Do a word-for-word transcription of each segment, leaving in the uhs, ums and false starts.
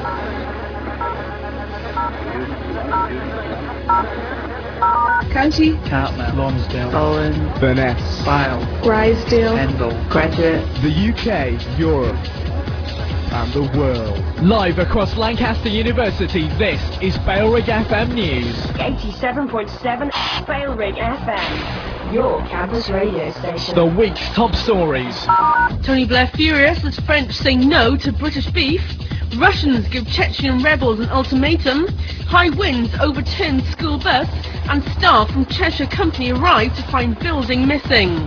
County, Cartmel, Lonsdale, Bowen, Burness, Fyle, Rysdale, Pendle, Graduate, the U K, Europe, and the world. Live across Lancaster University, this is Bailrig F M News. eighty-seven point seven Bailrig F M, your campus radio station. The week's top stories. Tony Blair furious as French say no to British beef. Russians give Chechen rebels an ultimatum. High winds overturn school bus. And staff from Cheshire Company arrive to find building missing.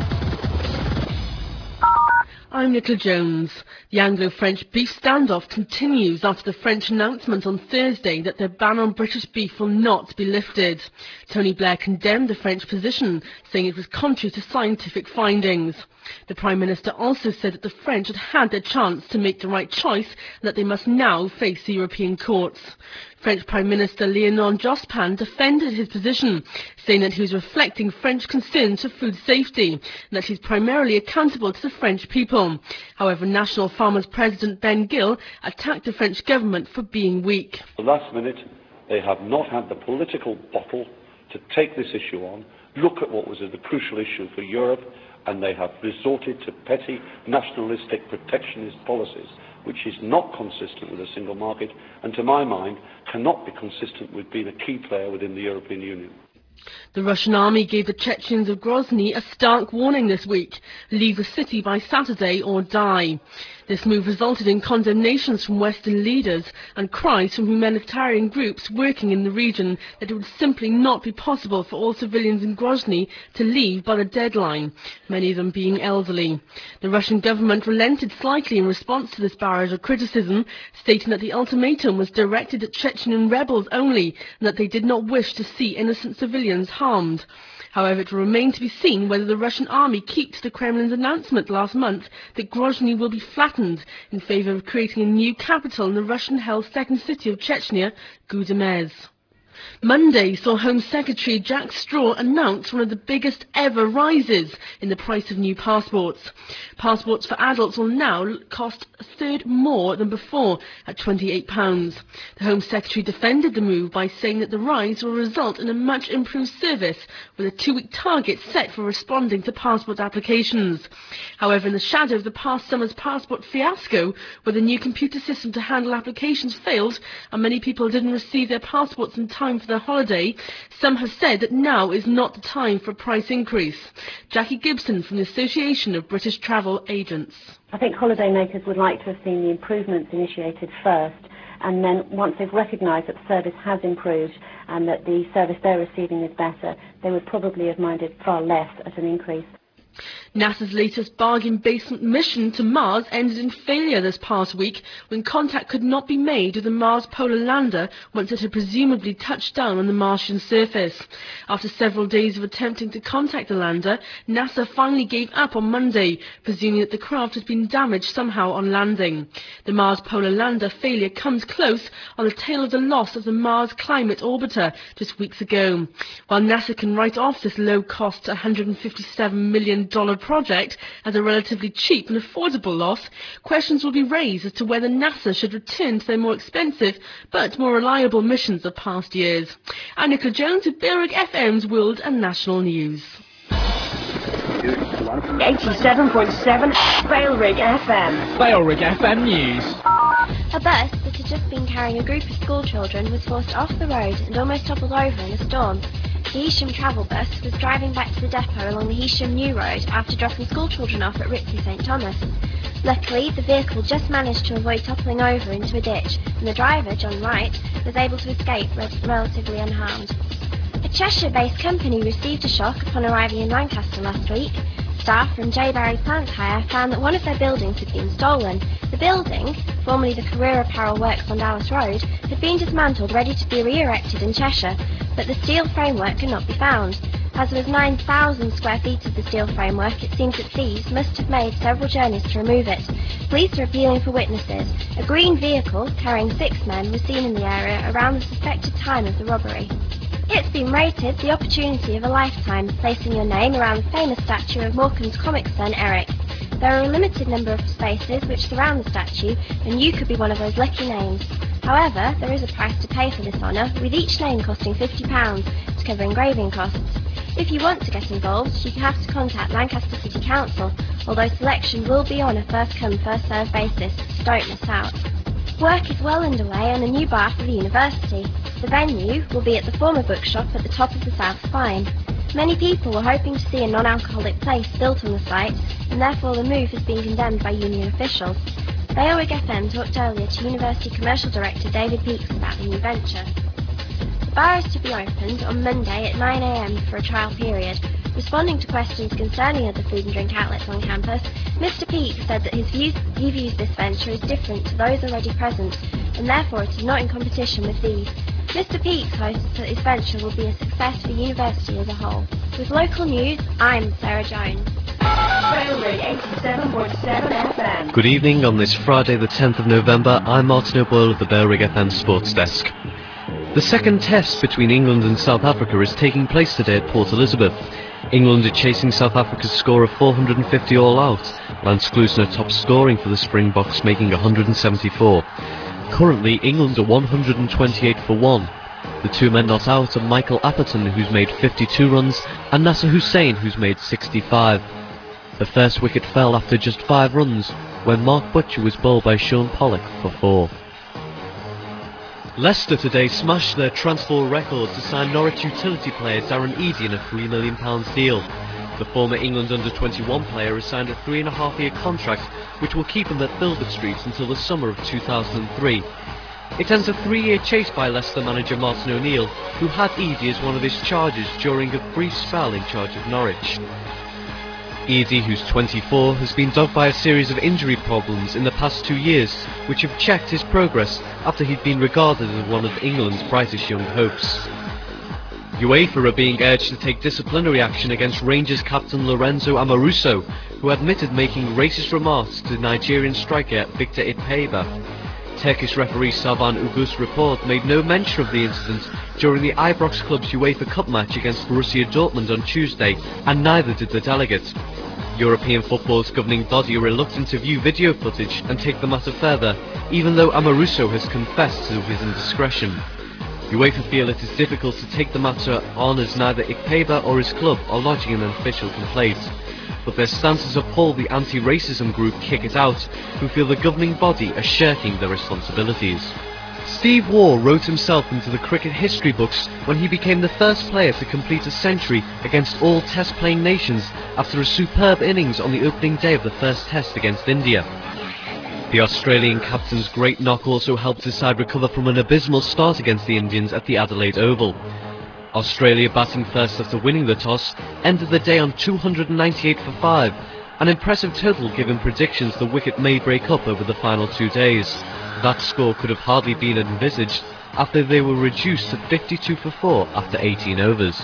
I'm Nicola Jones. The Anglo-French beef standoff continues after the French announcement on Thursday that their ban on British beef will not be lifted. Tony Blair condemned the French position, saying it was contrary to scientific findings. The Prime Minister also said that the French had had their chance to make the right choice and that they must now face the European courts. French Prime Minister Léon Jospin defended his position, saying that he was reflecting French concerns for food safety and that he's primarily accountable to the French people. However, National Farmers President Ben Gill attacked the French government for being weak. At the last minute, they have not had the political bottle to take this issue on, look at what was a crucial issue for Europe, and they have resorted to petty nationalistic protectionist policies, which is not consistent with a single market, and to my mind cannot be consistent with being a key player within the European Union. The Russian army gave the Chechens of Grozny a stark warning this week: leave the city by Saturday or die. This move resulted in condemnations from Western leaders and cries from humanitarian groups working in the region that it would simply not be possible for all civilians in Grozny to leave by the deadline, many of them being elderly. The Russian government relented slightly in response to this barrage of criticism, stating that the ultimatum was directed at Chechen rebels only and that they did not wish to see innocent civilians harmed. However, it will remain to be seen whether the Russian army keeps the Kremlin's announcement last month that Grozny will be flattened in favour of creating a new capital in the Russian-held second city of Chechnya, Gudemez. Monday saw Home Secretary Jack Straw announce one of the biggest ever rises in the price of new passports. Passports for adults will now cost a third more than before, at twenty-eight pounds. The Home Secretary defended the move by saying that the rise will result in a much improved service, with a two-week target set for responding to passport applications. However, in the shadow of the past summer's passport fiasco, where the new computer system to handle applications failed and many people didn't receive their passports in time for their holiday, some have said that now is not the time for a price increase. Jackie Gibson from the Association of British Travel Agents. I think holidaymakers would like to have seen the improvements initiated first, and then once they've recognised that the service has improved and that the service they're receiving is better, they would probably have minded far less at an increase. NASA's latest bargain basement mission to Mars ended in failure this past week when contact could not be made with the Mars Polar Lander once it had presumably touched down on the Martian surface. After several days of attempting to contact the lander, NASA finally gave up on Monday, presuming that the craft had been damaged somehow on landing. The Mars Polar Lander failure comes close on the tail of the loss of the Mars Climate Orbiter just weeks ago. While NASA can write off this low-cost one hundred fifty-seven million dollars project as a relatively cheap and affordable loss, questions will be raised as to whether NASA should return to their more expensive but more reliable missions of past years. I'm Nicola Jones with Bailrig F M's World and National News. eighty-seven point seven Bailrig F M. Bailrig F M News. A bus that had just been carrying a group of school children was forced off the road and almost toppled over in a storm. The Heysham travel bus was driving back to the depot along the Heysham New Road after dropping school children off at Ripley St Thomas. Luckily, the vehicle just managed to avoid toppling over into a ditch, and the driver, John Wright, was able to escape relatively unharmed. A Cheshire-based company received a shock upon arriving in Lancaster last week. Staff from J. Barry Plant Hire found that one of their buildings had been stolen. The building, formerly the Career Apparel Works on Dallas Road, had been dismantled ready to be re-erected in Cheshire, but the steel framework could not be found. As there was nine thousand square feet of the steel framework, it seems that thieves must have made several journeys to remove it. Police are appealing for witnesses. A green vehicle carrying six men was seen in the area around the suspected time of the robbery. It's been rated the opportunity of a lifetime, placing your name around the famous statue of Morecambe's comic son Eric. There are a limited number of spaces which surround the statue, and you could be one of those lucky names. However, there is a price to pay for this honour, with each name costing fifty pounds to cover engraving costs. If you want to get involved, you have to contact Lancaster City Council, although selection will be on a first-come, first-served basis, so don't miss out. Work is well underway on a new bar for the university. The venue will be at the former bookshop at the top of the South Spine. Many people were hoping to see a non-alcoholic place built on the site, and therefore the move has been condemned by union officials. Bailwick F M talked earlier to University Commercial Director David Peaks about the new venture. The bar is to be opened on Monday at nine a m for a trial period. Responding to questions concerning other food and drink outlets on campus, Mister Peake said that his views, he views this venture as different to those already present, and therefore it is not in competition with these. Mister Peake hopes that his venture will be a success for the university as a whole. With local news, I'm Sarah Jones. Bailwick eighty-seven point seven F M. Good evening. On this Friday the tenth of November, I'm Martin O'Boyle of the Bailwick F M Sports Desk. The second test between England and South Africa is taking place today at Port Elizabeth. England are chasing South Africa's score of four hundred fifty all out. Lance Klusener top scoring for the Springboks, making one hundred seventy-four. Currently, England are one hundred twenty-eight for one. The two men not out are Michael Apperton, who's made fifty-two runs, and Nasser Hussain, who's made sixty-five. The first wicket fell after just five runs, when Mark Butcher was bowled by Sean Pollock for four. Leicester today smashed their transfer record to sign Norwich utility player Darren Eadie in a three million pounds deal. The former England under twenty-one player has signed a three and a half year contract which will keep him at Filbert Street until the summer of two thousand three. It ends a three-year chase by Leicester manager Martin O'Neill, who had Eadie as one of his charges during a brief spell in charge of Norwich. Eadie, who's twenty-four, has been dogged by a series of injury problems in the past two years, which have checked his progress after he'd been regarded as one of England's brightest young hopes. UEFA are being urged to take disciplinary action against Rangers captain Lorenzo Amoruso, who admitted making racist remarks to Nigerian striker Victor Ikpeba. Turkish referee Savan Ugus report made no mention of the incident during the Ibrox club's UEFA Cup match against Borussia Dortmund on Tuesday, and neither did the delegate. European football's governing body are reluctant to view video footage and take the matter further, even though Amoruso has confessed to his indiscretion. UEFA feel it is difficult to take the matter on as neither Ikpeba or his club are lodging an official complaint. But their stances appall the anti-racism group Kick It Out, who feel the governing body are shirking their responsibilities. Steve Waugh wrote himself into the cricket history books when he became the first player to complete a century against all test-playing nations after a superb innings on the opening day of the first test against India. The Australian captain's great knock also helped his side recover from an abysmal start against the Indians at the Adelaide Oval. Australia, batting first after winning the toss, ended the day on two hundred ninety-eight for five, an impressive total given predictions the wicket may break up over the final two days. That score could have hardly been envisaged after they were reduced to fifty-two for four after eighteen overs.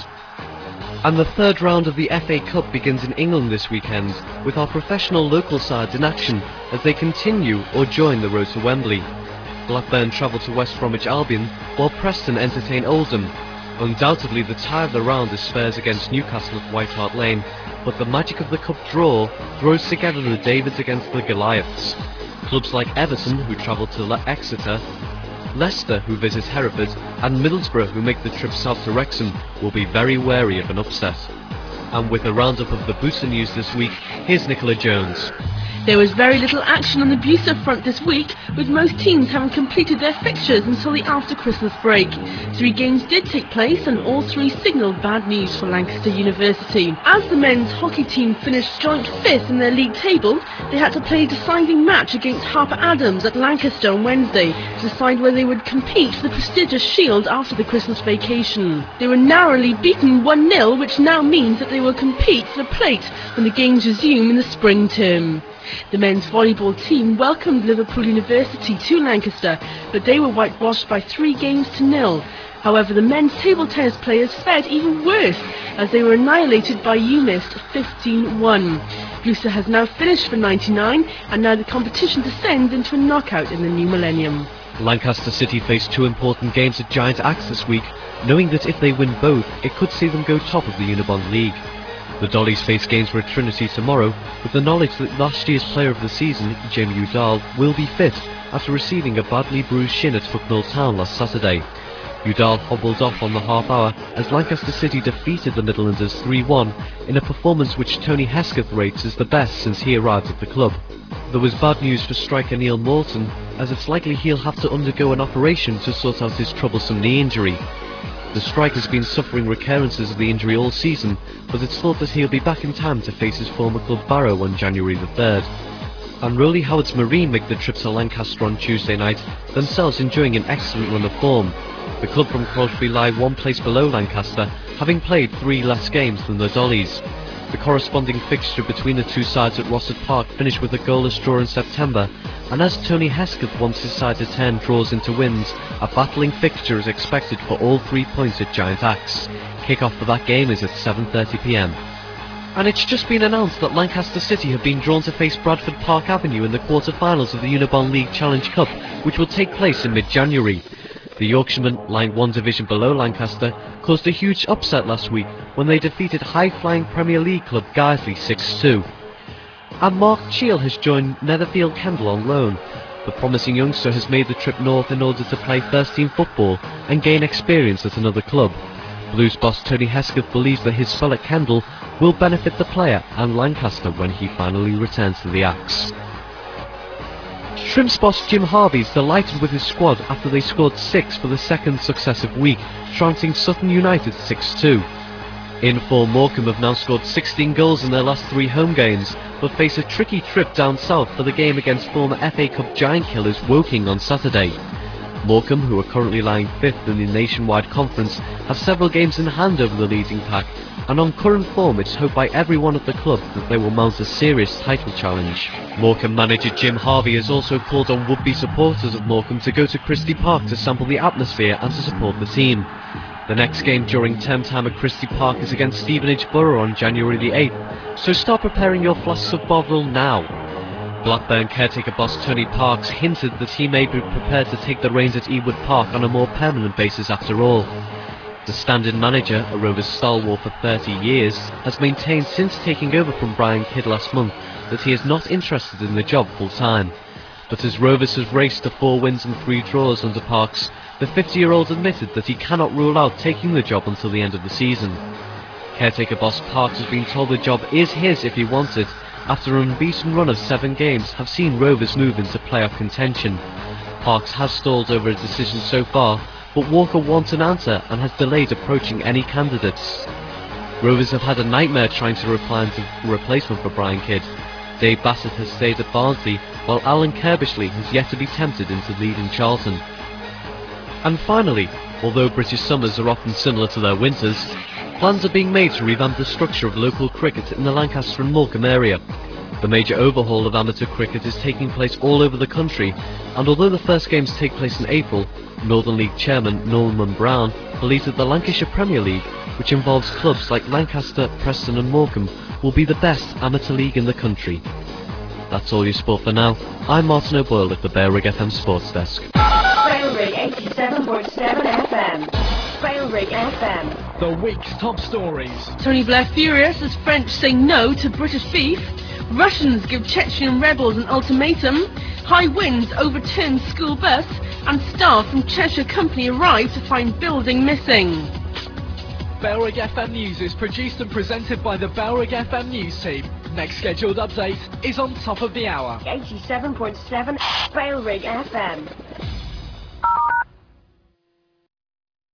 And the third round of the F A Cup begins in England this weekend, with our professional local sides in action as they continue or join the road to Wembley. Blackburn travel to West Bromwich Albion, while Preston entertain Oldham. Undoubtedly the tie of the round is Spurs against Newcastle at White Hart Lane, but the magic of the cup draw throws together the Davids against the Goliaths. Clubs like Everton, who travel to Le Exeter, Leicester, who visit Hereford, and Middlesbrough, who make the trip south to Wrexham, will be very wary of an upset. And with a roundup of the booster news this week, here's Nicola Jones. There was very little action on the booster front this week, with most teams having completed their fixtures until the after-Christmas break. Three games did take place, and all three signalled bad news for Lancaster University. As the men's hockey team finished joint fifth in their league table, they had to play a deciding match against Harper Adams at Lancaster on Wednesday to decide whether they would compete for the prestigious Shield after the Christmas vacation. They were narrowly beaten one nil, which now means that they will compete for the plate when the games resume in the spring term. The men's volleyball team welcomed Liverpool University to Lancaster, but they were whitewashed by three games to nil. However, the men's table tennis players fared even worse, as they were annihilated by UMIST fifteen one. Gloucester has now finished for ninety-nine, and now the competition descends into a knockout in the new millennium. Lancaster City face two important games at Giant Axe this week, knowing that if they win both, it could see them go top of the Unibond League. The Dollies face Gainsborough Trinity tomorrow, with the knowledge that last year's player of the season, Jamie Udall, will be fit after receiving a badly bruised shin at Hucknall Town last Saturday. Udall hobbled off on the half hour as Lancaster City defeated the Midlanders three one in a performance which Tony Hesketh rates as the best since he arrived at the club. There was bad news for striker Neil Moulton, as it's likely he'll have to undergo an operation to sort out his troublesome knee injury. The striker's been suffering recurrences of the injury all season, but it's thought that he'll be back in time to face his former club Barrow on January the third. And Rowley Howard's Marine make the trip to Lancaster on Tuesday night, themselves enjoying an excellent run of form. The club from Crosby lie one place below Lancaster, having played three less games than the Dollies. The corresponding fixture between the two sides at Rossett Park finished with a goalless draw in September, and as Tony Hesketh wants his side to turn draws into wins, a battling fixture is expected for all three points at Giant Axe. Kick-off for that game is at seven thirty p m. And it's just been announced that Lancaster City have been drawn to face Bradford Park Avenue in the quarter-finals of the Unibond League Challenge Cup, which will take place in mid-January. The Yorkshiremen, lying one division below Lancaster, caused a huge upset last week when they defeated high-flying Premier League club Guiseley six two. And Mark Cheal has joined Netherfield Kendal on loan. The promising youngster has made the trip north in order to play first-team football and gain experience at another club. Blues boss Tony Hesketh believes that his spell at Kendal will benefit the player and Lancaster when he finally returns to the Axe. Shrimps boss Jim Harvey is delighted with his squad after they scored six for the second successive week, trouncing Sutton United six two. In form, Morecambe have now scored sixteen goals in their last three home games, but face a tricky trip down south for the game against former F A Cup giant killers Woking on Saturday. Morecambe, who are currently lying fifth in the nationwide conference, have several games in hand over the leading pack, and on current form it's hoped by everyone at the club that they will mount a serious title challenge. Morecambe manager Jim Harvey has also called on would-be supporters of Morecambe to go to Christie Park to sample the atmosphere and to support the team. The next game during term time at Christie Park is against Stevenage Borough on January the eighth, so start preparing your flasks of Bovril now. Blackburn caretaker boss Tony Parks hinted that he may be prepared to take the reins at Ewood Park on a more permanent basis after all. The stand-in manager, a Rovers stalwart for thirty years, has maintained since taking over from Brian Kidd last month that he is not interested in the job full-time. But as Rovers has raced to four wins and three draws under Parks, the fifty-year-old admitted that he cannot rule out taking the job until the end of the season. Caretaker boss Parks has been told the job is his if he wants it, after an unbeaten run of seven games have seen Rovers move into playoff contention. Parks has stalled over a decision so far, but Walker wants an answer and has delayed approaching any candidates. Rovers have had a nightmare trying to find a replacement for Brian Kidd. Dave Bassett has stayed at Barnsley, while Alan Kirbishley has yet to be tempted into leading Charlton. And finally, although British summers are often similar to their winters, plans are being made to revamp the structure of local cricket in the Lancaster and Morecambe area. The major overhaul of amateur cricket is taking place all over the country, and although the first games take place in April, Northern League chairman Norman Brown believes that the Lancashire Premier League, which involves clubs like Lancaster, Preston and Morecambe, will be the best amateur league in the country. That's all your sport for now. I'm Martin O'Boyle at the Balerig F M Sports Desk. Balerig eighty-seven point seven F M. Balerig F M. The week's top stories. Tony Blair furious as French say no to British beef. Russians give Chechen rebels an ultimatum. High winds overturn school bus. And staff from Cheshire Company arrive to find building missing. Balerig F M News is produced and presented by the Balerig F M News team. Next scheduled update is on top of the hour. eighty-seven point seven Balerig F M.